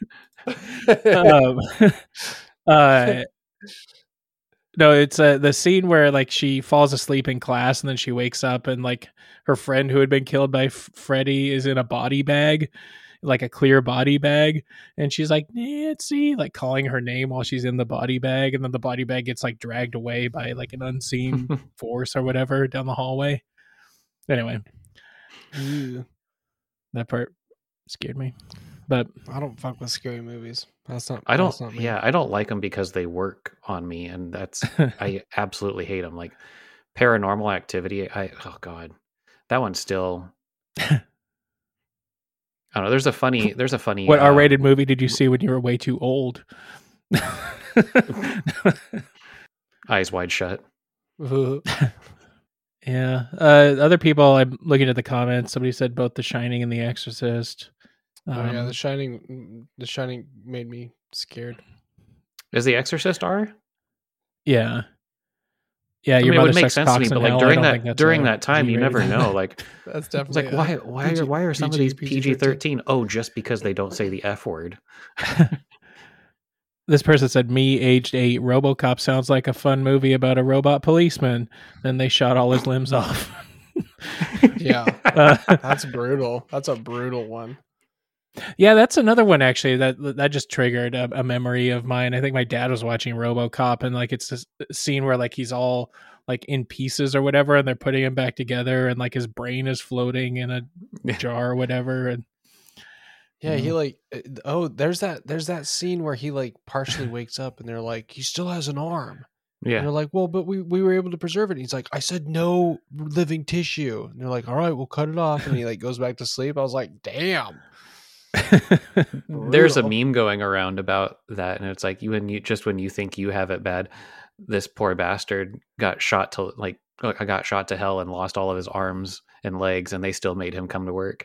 the way. No, it's the scene where like she falls asleep in class and then she wakes up and like her friend who had been killed by Freddy is in a body bag, like a clear body bag, and she's like Nancy, like calling her name while she's in the body bag, and then the body bag gets like dragged away by like an unseen force or whatever down the hallway. Anyway, that part scared me, but I don't fuck with scary movies. I don't like them because they work on me, and that's I absolutely hate them. Like Paranormal Activity, oh god, that one's still. I don't know. There's a funny. What R-rated movie did you see when you were way too old? Eyes Wide Shut. Yeah. Other people, I'm looking at the comments. Somebody said both The Shining and The Exorcist. The Shining made me scared. Is The Exorcist R? Yeah. Yeah, it would make sense to me, but like during that time, you never know. Like that's definitely it's like why are some of these PG-13? Oh, just because they don't say the F word. This person said, "Me, aged 8, RoboCop sounds like a fun movie about a robot policeman." Then they shot all his limbs off. Yeah, that's brutal. That's a brutal one. Yeah, that's another one actually that just triggered a memory of mine. I think my dad was watching RoboCop, and like it's this scene where like he's all like in pieces or whatever, and they're putting him back together, and like his brain is floating in a jar or whatever. And yeah, he like there's that scene where he like partially wakes up, and they're like, he still has an arm. Yeah, and they're like, well, but we were able to preserve it. And he's like, I said no living tissue. And they're like, all right, we'll cut it off. And he like goes back to sleep. I was like, damn. There's a meme going around about that, and it's like when you think you have it bad, this poor bastard got shot to hell and lost all of his arms and legs, and they still made him come to work.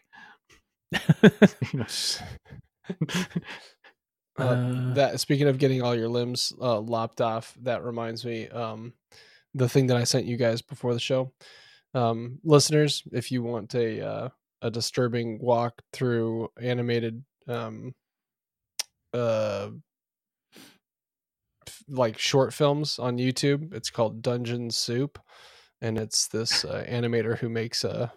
That speaking of getting all your limbs lopped off, that reminds me the thing that I sent you guys before the show. Listeners, if you want a disturbing walk through animated like short films on YouTube, it's called Dungeon Soup, and it's this animator who makes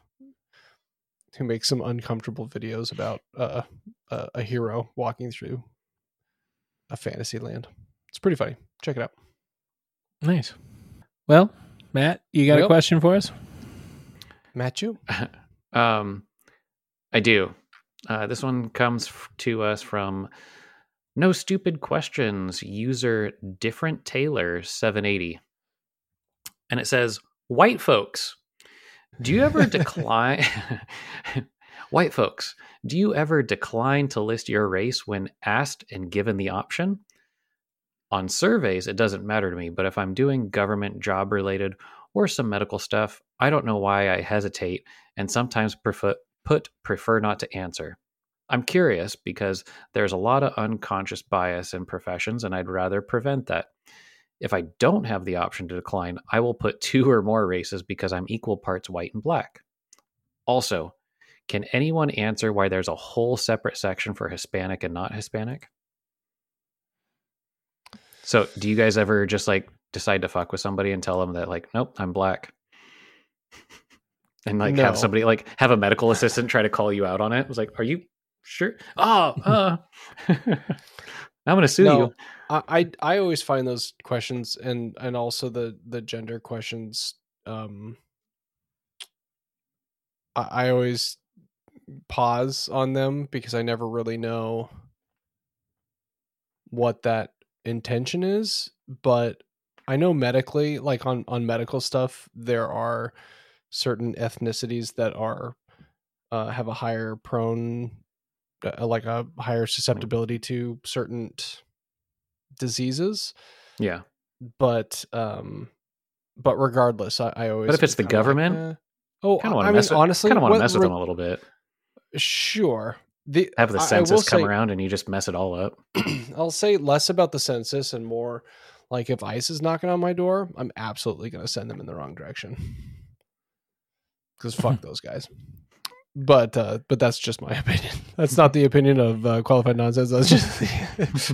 some uncomfortable videos about a hero walking through a fantasy land. It's pretty funny. Check it out. Nice. Well, Matt, you got a question for us? Matt, you? I do. This one comes to us from No Stupid Questions user Different Taylor 780, and it says, "White folks, do you ever decline? White folks, do you ever decline to list your race when asked and given the option? On surveys, it doesn't matter to me, but if I'm doing government job related or some medical stuff, I don't know why I hesitate and sometimes prefer not to answer. I'm curious because there's a lot of unconscious bias in professions, and I'd rather prevent that. If I don't have the option to decline, I will put 2 or more races because I'm equal parts white and black. Also, can anyone answer why there's a whole separate section for Hispanic and not Hispanic?" So do you guys ever just like decide to fuck with somebody and tell them that like, nope, I'm black? And like have somebody like have a medical assistant try to call you out on it? It was like, are you sure? I'm going to sue you. I always find those questions and also the gender questions. I always pause on them because I never really know what that intention is, but I know medically, like on medical stuff, there are certain ethnicities that are have a higher like a higher susceptibility to certain diseases. Yeah, but regardless, I always. But if it's the government, honestly, kind of want to mess with them a little bit. Sure. Have the census come around and you just mess it all up. I'll say less about the census and more like if ICE is knocking on my door, I'm absolutely going to send them in the wrong direction. Because fuck those guys. But that's just my opinion. That's not the opinion of Qualified Nonsense. That's just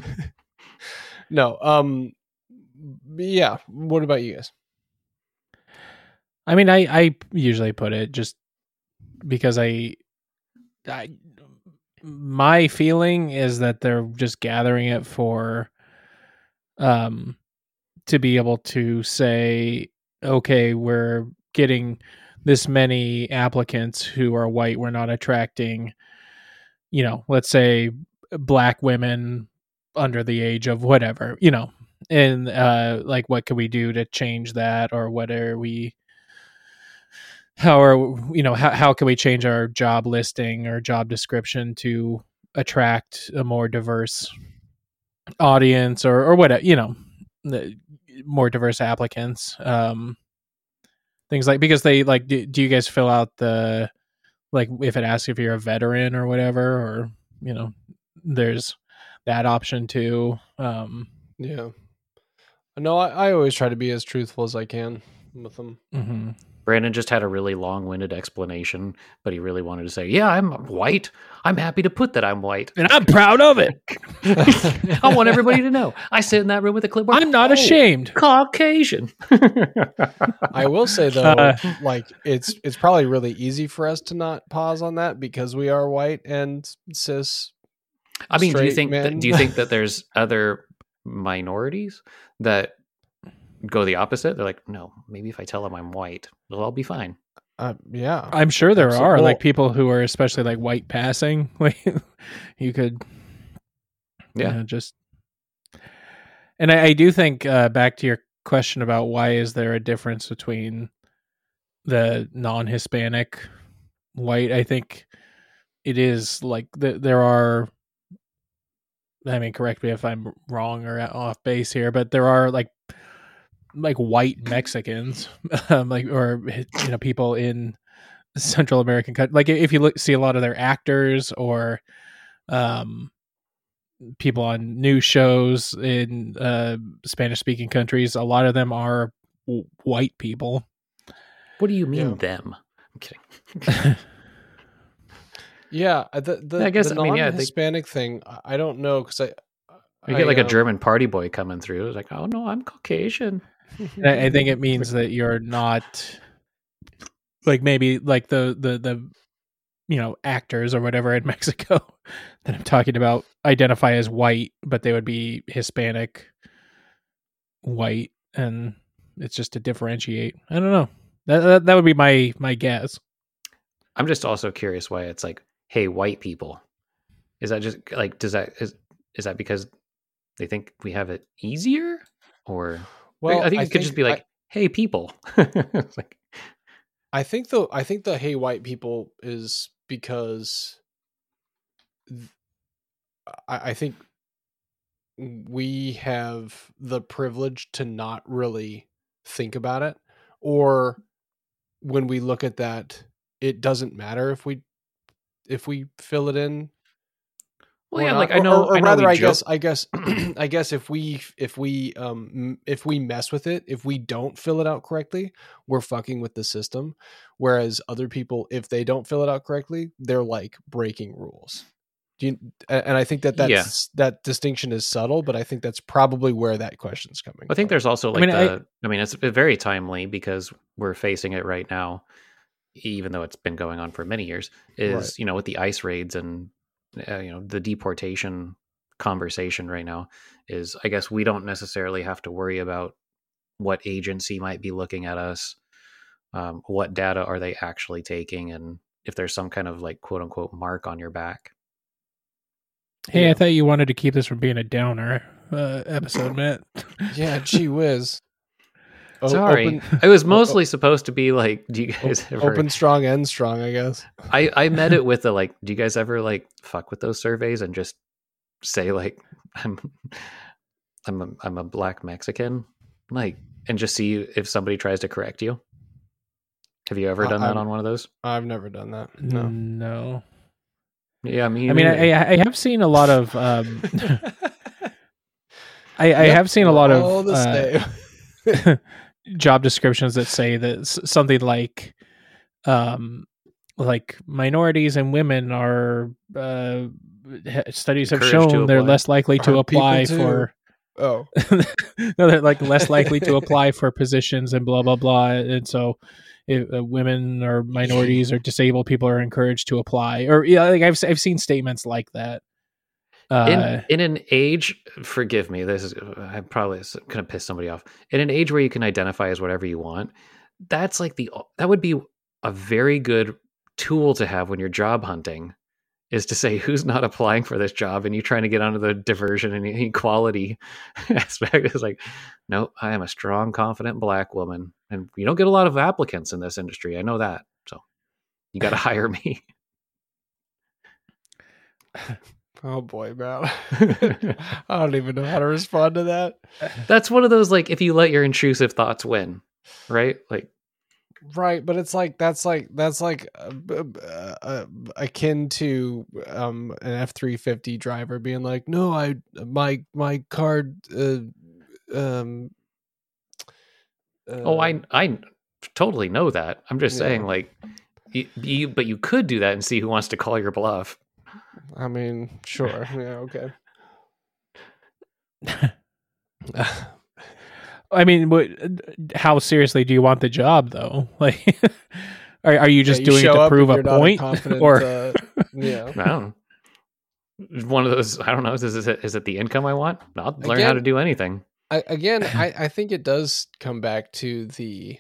no. Yeah. What about you guys? I mean, I usually put it just because my feeling is that they're just gathering it for to be able to say, okay, we're getting this many applicants who are white, we're not attracting, let's say black women under the age of whatever, and like what can we do to change that, or what are we how can we change our job listing or job description to attract a more diverse audience or whatever, more diverse applicants, things like, because they like, do you guys fill out the, like if it asks if you're a veteran or whatever, or, there's that option too. Yeah. No, I always try to be as truthful as I can with them. Mm-hmm. Brandon just had a really long-winded explanation, but he really wanted to say, yeah, I'm white. I'm happy to put that I'm white. And I'm proud of it. I want everybody to know. I sit in that room with a clipboard. I'm not ashamed. Caucasian. I will say, though, like, it's probably really easy for us to not pause on that because we are white and cis. I mean, do you think that there's other minorities that go the opposite? They're like, no, maybe if I tell them I'm white, it'll all be fine. Yeah, I'm sure there are like people who are especially like white passing. Like you could, just. And I do think back to your question about why is there a difference between the non-Hispanic white? I think it is like there are. I mean, correct me if I'm wrong or off base here, but there are like white Mexicans, or people in Central American countries. Like if you see a lot of their actors or people on news shows in Spanish-speaking countries, a lot of them are white people. What do you mean them? I'm kidding. Yeah, I guess the non-Hispanic thing, I don't know because you get like a German party boy coming through. It's like, oh no, I'm Caucasian. I think it means that you're not like maybe like the actors or whatever in Mexico that I'm talking about identify as white, but they would be Hispanic white, and it's just to differentiate. I don't know. That would be my guess. I'm just also curious why it's like, hey, white people. Is that just like, is that because they think we have it easier? Or I think it could just be like, hey, people. It's like, I think the hey, white people is because I think we have the privilege to not really think about it, or when we look at that, it doesn't matter if we fill it in. Well, yeah, like I know, I guess if we mess with it, if we don't fill it out correctly, we're fucking with the system. Whereas other people, if they don't fill it out correctly, they're like breaking rules. And I think that distinction is subtle, but I think that's probably where that question's coming. I think there's also like it's very timely because we're facing it right now, even though it's been going on for many years. Is right. With the ICE raids and the deportation conversation right now is, I guess we don't necessarily have to worry about what agency might be looking at us, what data are they actually taking, and if there's some kind of like quote unquote mark on your back. Hey, I thought you wanted to keep this from being a downer episode, Matt. Yeah, gee whiz. Sorry. It was mostly supposed to be like, do you guys ever open strong, end strong, I guess. I met it with the like, do you guys ever like fuck with those surveys and just say like I'm a black Mexican, like, and just see if somebody tries to correct you? Have you ever done that on one of those? I've never done that. No. Yeah, I mean, I have seen a lot of I have seen a lot of job descriptions that say that something like minorities and women are studies have shown they're less likely to apply for no, they're like less likely to apply for positions and blah blah blah, and so if, women or minorities or disabled people are encouraged to apply, or like I've seen statements like that. In an age, forgive me, I'm probably gonna piss somebody off. In an age where you can identify as whatever you want, that's like that would be a very good tool to have when you're job hunting, is to say who's not applying for this job, and you trying to get onto the diversion and equality aspect. It's like, no, I am a strong, confident black woman, and you don't get a lot of applicants in this industry. I know that, so you got to hire me. Oh boy, man. I don't even know how to respond to that. That's one of those, like, if you let your intrusive thoughts win, right? Like, right, but it's like that's like akin to an F-350 driver being like, no, my card. I totally know that. I'm just saying, like, but you could do that and see who wants to call your bluff. I mean, sure. Yeah, okay. I mean, how seriously do you want the job, though? Like, are you just doing it to prove a point? Or I don't know. One of those, I don't know. Is it the income I want? I'll learn how to do anything. I think it does come back to the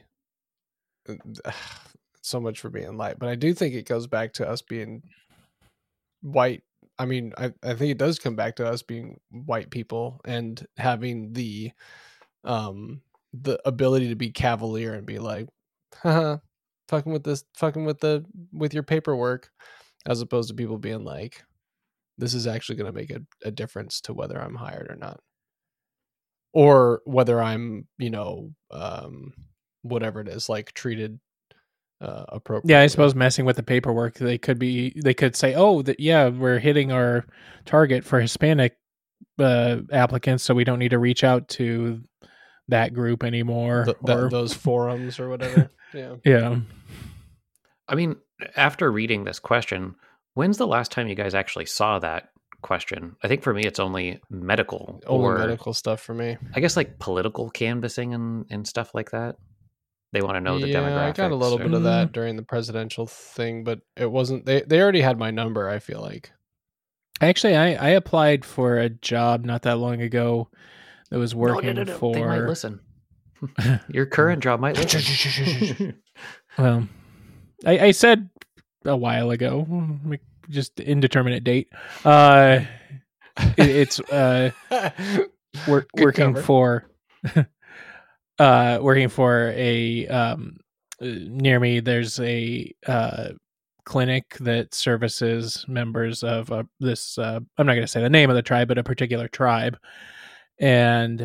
so much for being light, but I do think it goes back to us being white. I mean, I think it does come back to us being white people and having the ability to be cavalier and be like, haha, fucking with your paperwork, as opposed to people being like, this is actually going to make a difference to whether I'm hired or not, or whether I'm, whatever it is, like treated appropriately. Yeah, I suppose messing with the paperwork, they could say, oh, we're hitting our target for Hispanic applicants, so we don't need to reach out to that group anymore, or those forums or whatever. Yeah. I mean, after reading this question, when's the last time you guys actually saw that question? I think for me, it's only medical stuff for me. I guess like political canvassing and stuff like that. They want to know the demographics. I got a little bit of that during the presidential thing, but it wasn't. They already had my number, I feel like. Actually, I applied for a job not that long ago that was working for. They might listen. Your current job might listen. Well, I said a while ago, just indeterminate date. It's working for. Working for a near me, there's a clinic that services members of this. I'm not going to say the name of the tribe, but a particular tribe, and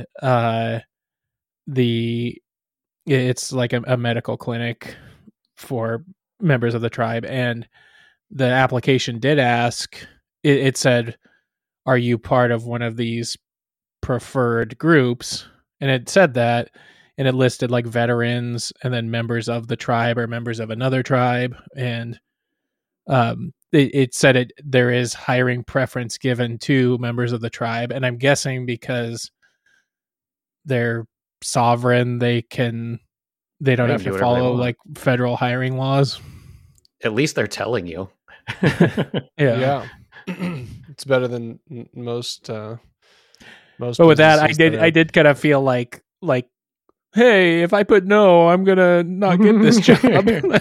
it's like a medical clinic for members of the tribe. And the application did ask. It said, "Are you part of one of these preferred groups?" And it said that. And it listed like veterans and then members of the tribe or members of another tribe. And it said there is hiring preference given to members of the tribe. And I'm guessing because they're sovereign, they don't have to follow like federal hiring laws. At least they're telling you. Yeah. It's better than most. But with that, I did kind of feel like, hey, if I put no, I'm gonna not get this job.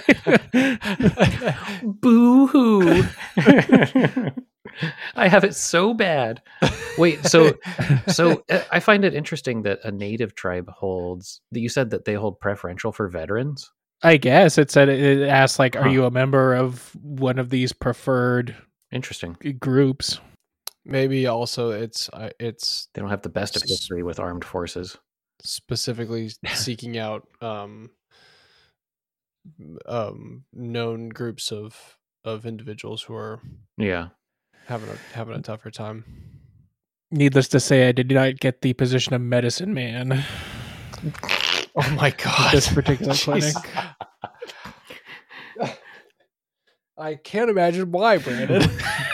Boo-hoo. I have it so bad. Wait, so I find it interesting that a native tribe you said that they hold preferential for veterans? I guess it said it asked like, are you a member of one of these preferred interesting groups? Maybe also it's they don't have the best of history with armed forces. Specifically seeking out known groups of individuals who are having a tougher time. Needless to say, I did not get the position of medicine man. Oh my god! This particular clinic. I can't imagine why, Brandon.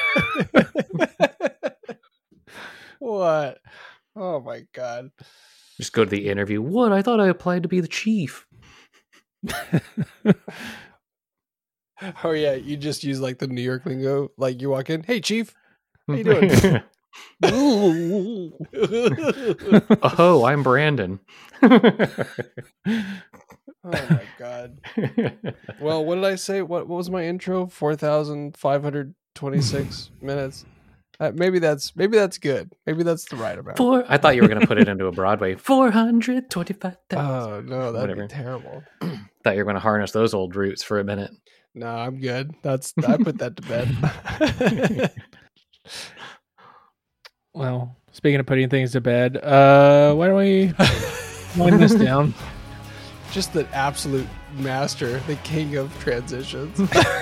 What? Oh my god! Just go to the interview. What? I thought I applied to be the chief. Oh yeah, you just use like the New York lingo. Like you walk in, hey chief, how you doing? Oh, I'm Brandon. Oh my god. Well, what did I say? What was my intro? 4,526 minutes. Maybe that's good. Maybe that's the right amount. I thought you were going to put it into a Broadway. 425,000. Oh no, that'd be terrible. Thought you were going to harness those old roots for a minute. No, I'm good. I put that to bed. Well, speaking of putting things to bed, why don't we wind this down? Just the absolute master, the king of transitions.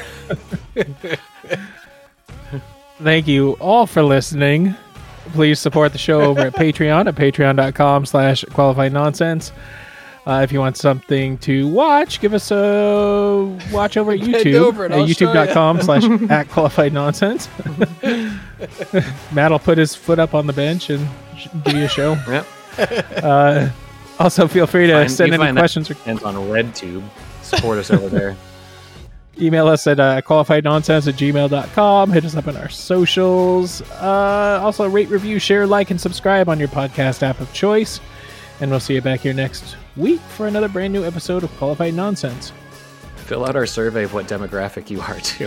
Thank you all for listening. Please support the show over at Patreon at patreon.com/qualified nonsense. If you want something to watch, give us a watch over at YouTube, youtube.com/@qualifiednonsense. Matt will put his foot up on the bench and give you a show. Yep. Also, feel free to send any questions. On RedTube. Support us over there. Email us at qualifiednonsense@gmail.com. Hit us up on our socials. Also, rate, review, share, like, and subscribe on your podcast app of choice. And we'll see you back here next week for another brand new episode of Qualified Nonsense. Fill out our survey of what demographic you are too.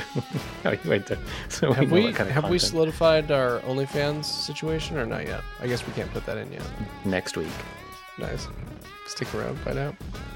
Have we solidified our OnlyFans situation or not yet? I guess we can't put that in yet. Next week. Nice. Stick around, find out.